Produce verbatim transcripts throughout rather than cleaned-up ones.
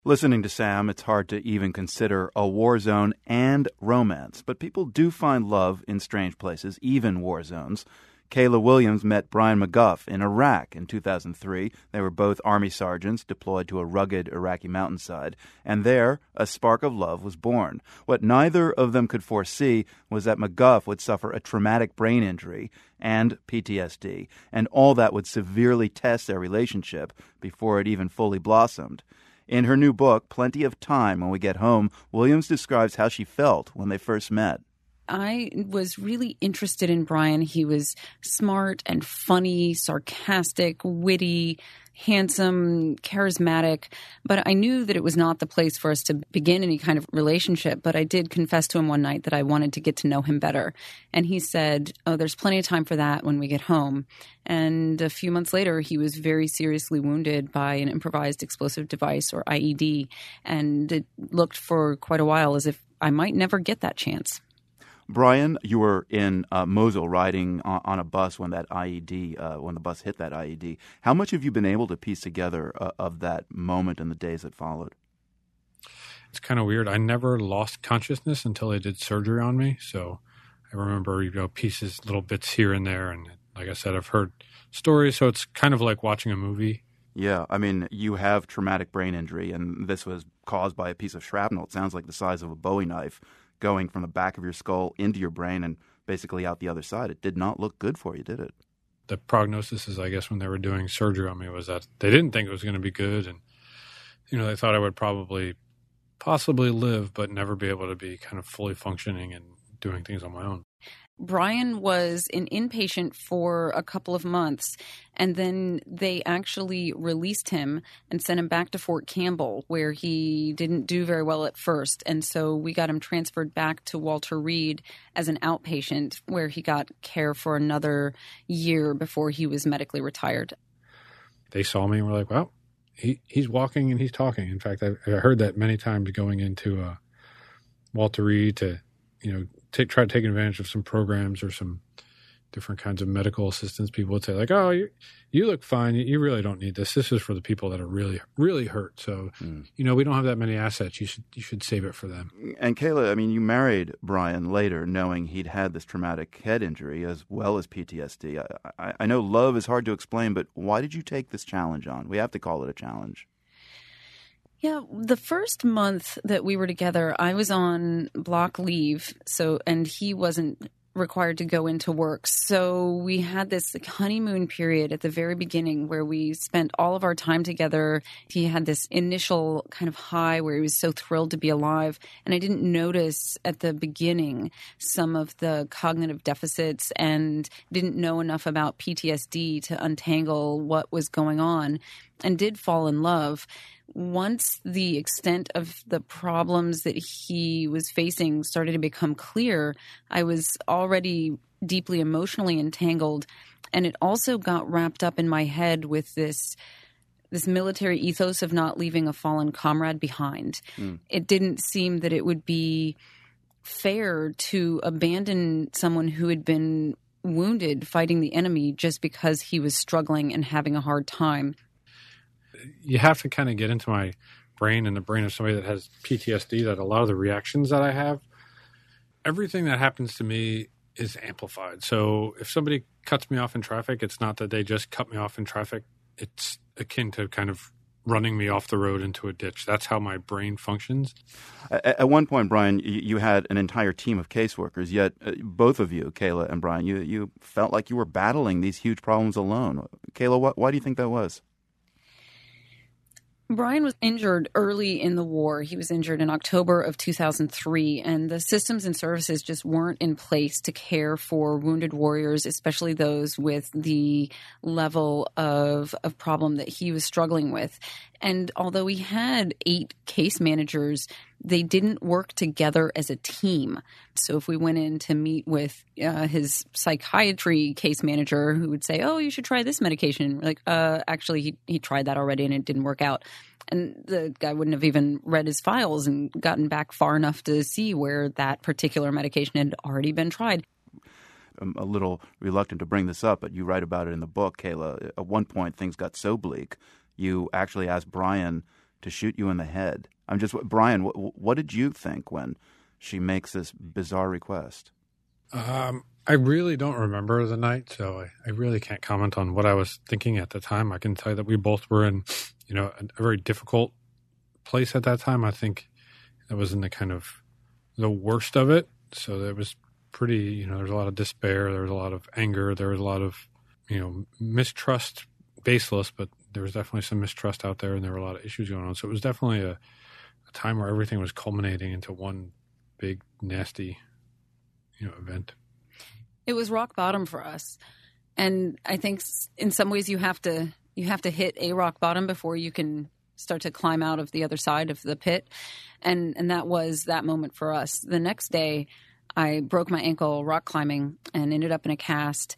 Listening to Sam, it's hard to even consider a war zone and romance, but people do find love in strange places, even war zones. Kayla Williams met Brian McGuff in Iraq in two thousand three. They were both Army sergeants deployed to a rugged Iraqi mountainside, and there a spark of love was born. What neither of them could foresee was that McGuff would suffer a traumatic brain injury and P T S D, and all that would severely test their relationship before it even fully blossomed. In her new book, Plenty of Time When We Get Home, Williams describes how she felt when they first met. I was really interested in Brian. He was smart and funny, sarcastic, witty, handsome, charismatic. But I knew that it was not the place for us to begin any kind of relationship. But I did confess to him one night that I wanted to get to know him better. And he said, oh, there's plenty of time for that when we get home. And a few months later, he was very seriously wounded by an improvised explosive device, or I E D. And it looked for quite a while as if I might never get that chance. Brian, you were in uh, Mosul riding on, on a bus when that I E D, uh, when the bus hit that I E D. How much have you been able to piece together uh, of that moment and the days that followed? It's kind of weird. I never lost consciousness until they did surgery on me. So I remember, you know, pieces, little bits here and there. And like I said, I've heard stories. So it's kind of like watching a movie. Yeah. I mean, you have traumatic brain injury, and this was caused by a piece of shrapnel. It sounds like the size of a Bowie knife, going from the back of your skull into your brain and basically out the other side. It did not look good for you, did it? The prognosis is, I guess, when they were doing surgery on me, was that they didn't think it was going to be good. And, you know, they thought I would probably possibly live, but never be able to be kind of fully functioning and doing things on my own. Brian was an inpatient for a couple of months, and then they actually released him and sent him back to Fort Campbell, where he didn't do very well at first. And so we got him transferred back to Walter Reed as an outpatient, where he got care for another year before he was medically retired. They saw me and were like, well, he, he's walking and he's talking. In fact, I, I heard that many times going into uh, Walter Reed to, you know, Take, try taking advantage of some programs or some different kinds of medical assistance. People would say like, oh, you, you look fine. You, you really don't need this. This is for the people that are really, really hurt. So, mm. you know, we don't have that many assets. You should you should save it for them. And Kayla, I mean, you married Brian later knowing he'd had this traumatic head injury as well as P T S D. I, I, I know love is hard to explain, but why did you take this challenge on? We have to call it a challenge. Yeah, the first month that we were together, I was on block leave, so and he wasn't required to go into work. So we had this like, honeymoon period at the very beginning where we spent all of our time together. He had this initial kind of high where he was so thrilled to be alive. And I didn't notice at the beginning some of the cognitive deficits and didn't know enough about P T S D to untangle what was going on, and did fall in love. Once the extent of the problems that he was facing started to become clear, I was already deeply emotionally entangled. And it also got wrapped up in my head with this this military ethos of not leaving a fallen comrade behind. Mm. It didn't seem that it would be fair to abandon someone who had been wounded fighting the enemy just because he was struggling and having a hard time. You have to kind of get into my brain and the brain of somebody that has P T S D, that a lot of the reactions that I have, everything that happens to me is amplified. So if somebody cuts me off in traffic, it's not that they just cut me off in traffic. It's akin to kind of running me off the road into a ditch. That's how my brain functions. At, at one point, Brian, you, you had an entire team of caseworkers, yet uh, both of you, Kayla and Brian, you, you felt like you were battling these huge problems alone. Kayla, what, why do you think that was? Brian was injured early in the war. He was injured in October of two thousand three, and the systems and services just weren't in place to care for wounded warriors, especially those with the level of, of problem that he was struggling with. And although he had eight case managers, they didn't work together as a team. So if we went in to meet with uh, his psychiatry case manager who would say, oh, you should try this medication. We're like, uh, actually, he, he tried that already and it didn't work out. And the guy wouldn't have even read his files and gotten back far enough to see where that particular medication had already been tried. I'm a little reluctant to bring this up, but you write about it in the book, Kayla. At one point, things got so bleak, you actually asked Brian to shoot you in the head. I'm just, Brian, what, what did you think when she makes this bizarre request? Um, I really don't remember the night, so I, I really can't comment on what I was thinking at the time. I can tell you that we both were in, you know, a, a very difficult place at that time. I think it was in the kind of the worst of it. So there was pretty, you know, there was a lot of despair. There was a lot of anger. There was a lot of, you know, mistrust, baseless, but there was definitely some mistrust out there, and there were a lot of issues going on. So it was definitely a, a time where everything was culminating into one big, nasty, you know, event. It was rock bottom for us. And I think in some ways you have to you have to hit a rock bottom before you can start to climb out of the other side of the pit. And and that was that moment for us. The next day, I broke my ankle rock climbing and ended up in a cast.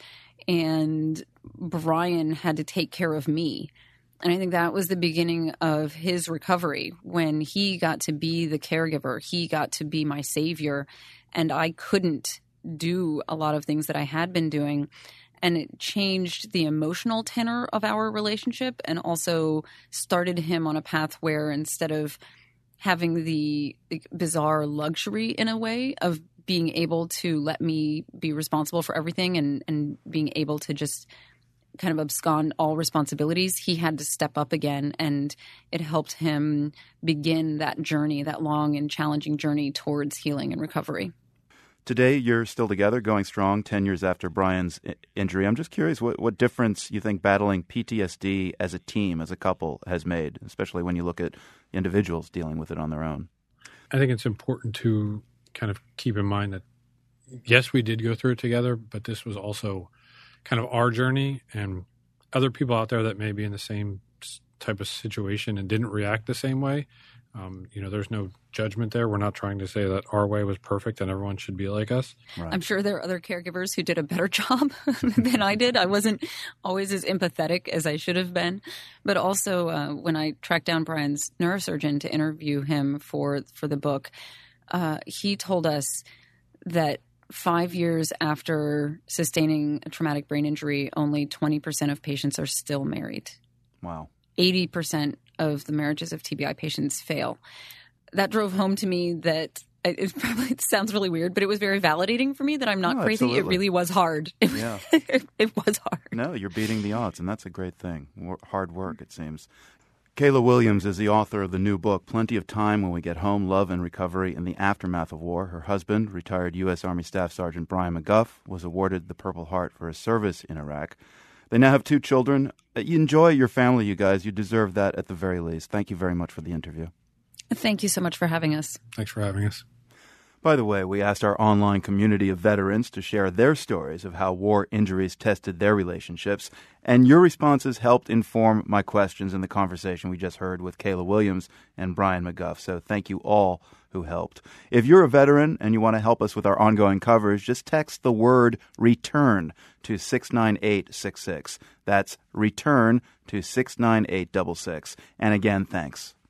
And Brian had to take care of me. And I think that was the beginning of his recovery, when he got to be the caregiver. He got to be my savior. And I couldn't do a lot of things that I had been doing. And it changed the emotional tenor of our relationship, and also started him on a path where, instead of having the bizarre luxury in a way of being able to let me be responsible for everything and, and being able to just kind of abscond all responsibilities, he had to step up again, and it helped him begin that journey, that long and challenging journey towards healing and recovery. Today, you're still together, going strong, ten years after Brian's I- injury. I'm just curious what, what difference you think battling P T S D as a team, as a couple, has made, especially when you look at individuals dealing with it on their own. I think it's important to kind of keep in mind that, yes, we did go through it together, but this was also kind of our journey, and other people out there that may be in the same type of situation and didn't react the same way. Um, you know, there's no judgment there. We're not trying to say that our way was perfect and everyone should be like us. Right. I'm sure there are other caregivers who did a better job than I did. I wasn't always as empathetic as I should have been. But also, uh, when I tracked down Brian's neurosurgeon to interview him for, for the book, uh, he told us that five years after sustaining a traumatic brain injury, only twenty percent of patients are still married. Wow. eighty percent of the marriages of T B I patients fail. That drove home to me that it probably it sounds really weird, but it was very validating for me that I'm not No, crazy. absolutely. It really was hard. It, Yeah. it, it was hard. No, you're beating the odds, and that's a great thing. Wor- Hard work, it seems. Kayla Williams is the author of the new book, Plenty of Time When We Get Home, Love and Recovery in the Aftermath of War. Her husband, retired U S Army Staff Sergeant Brian McGuff, was awarded the Purple Heart for his service in Iraq. They now have two children. You enjoy your family, you guys. You deserve that at the very least. Thank you very much for the interview. Thank you so much for having us. Thanks for having us. By the way, we asked our online community of veterans to share their stories of how war injuries tested their relationships, and your responses helped inform my questions in the conversation we just heard with Kayla Williams and Brian McGuff. So thank you all who helped. If you're a veteran and you want to help us with our ongoing coverage, just text the word RETURN to six nine eight six six. That's RETURN to six nine eight six six. And again, thanks.